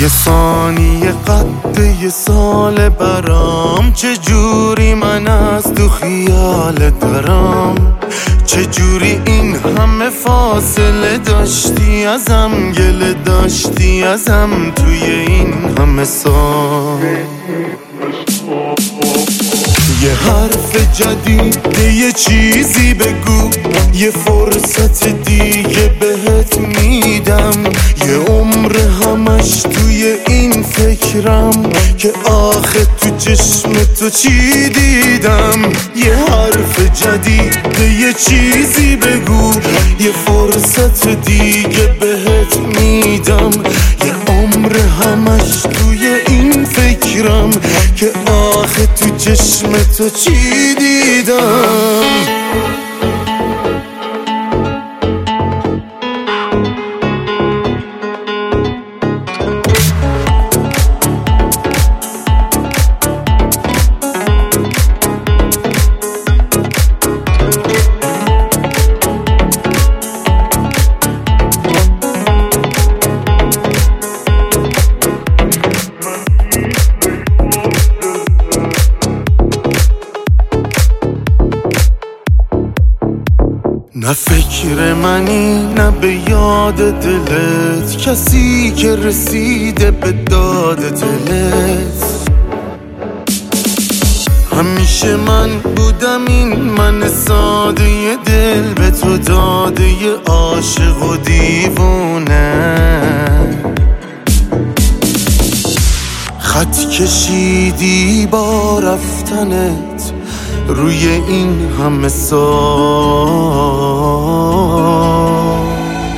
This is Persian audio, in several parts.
یه ثانیه قد یه سال برام، چجوری من از تو خیال دارم، چجوری این همه فاصله داشتی ازم، گله داشتی ازم توی این همه سال. یه حرف جدید، یه چیزی بگو، یه فرصت دیگه بهت میدم، یه عمر همش توی این فکرم که آخه تو چشم تو چی دیدم. یه حرف جدید، یه چیزی بگو، یه فرصت دیگه بهت میدم، یه عمر همش توی این فکرم که آخه تو چشم تو چی دیدم. نه فکر منی نه به یاد دلت، کسی که رسیده به داد دلت. همیشه من بودم این من ساده ی دل به تو داده ی عاشق و دیوونه. خط کشیدی با رفتنت روی این همه سال.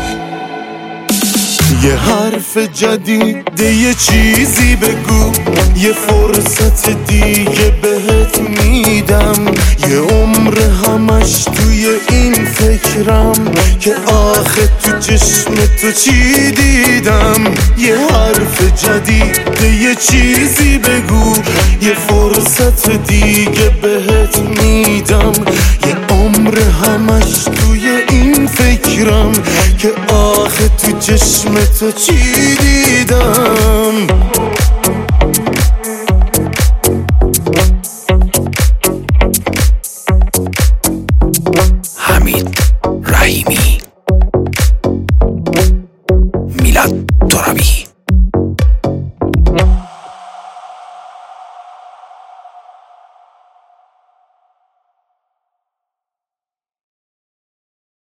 یه حرف جدید، یه چیزی بگو، یه فرصت دیگه بهت میدم، یه عمر همش توی این فکرم که آخه تو چشم تو چی دیدم. یه حرف جدید، یه چیزی بگو، یه فرصت دیگه بهت میدم، یه عمر همش توی این فکرم که آخه تو چشم تو چی دیدم. حمید رحیمی، میلاد ترابی.